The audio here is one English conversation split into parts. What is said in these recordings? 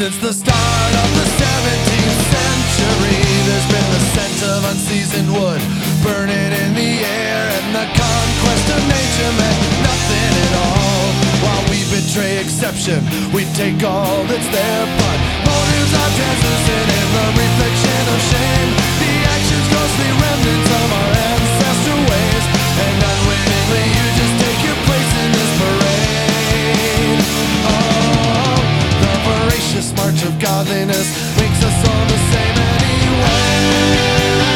Since the start of the 17th century, there's been the scent of unseasoned wood burning in the air, and the conquest of nature meant nothing at all. While we betray exception, we take all that's there, but motives are translucent in the reflection of shame. The actions ghostly remnants of our ancestral ways, and unwittingly you just take your place in this parade. Oh, the voracious march of godliness makes us all the same anyway.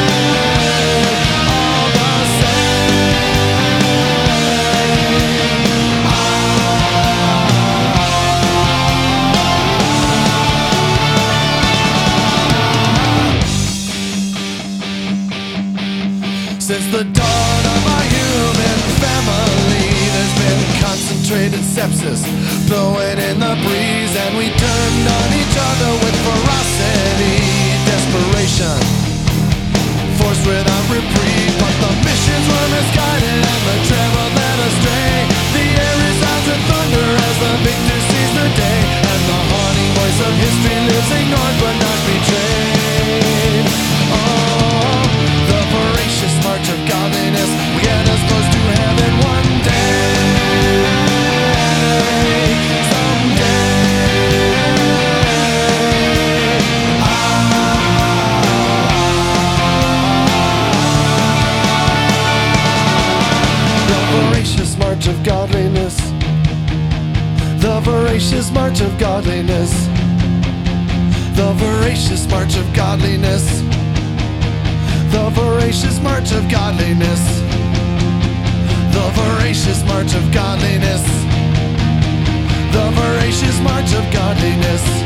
All the same. Since the dawn of our human family, there's been concentrated sepsis blowing in the breeze, and we turned on each other with ferocity, desperation, force without reprieve. But the missions were misguided and the travel led astray. The air resounds with thunder as the victor sees the day, and the haunting voice of history lives ignored but not betrayed. Oh, the voracious march of godliness will get us close to heaven one day. Of godliness, the voracious march of godliness, the voracious march of godliness, the voracious march of godliness, the voracious march of godliness, the voracious march of godliness.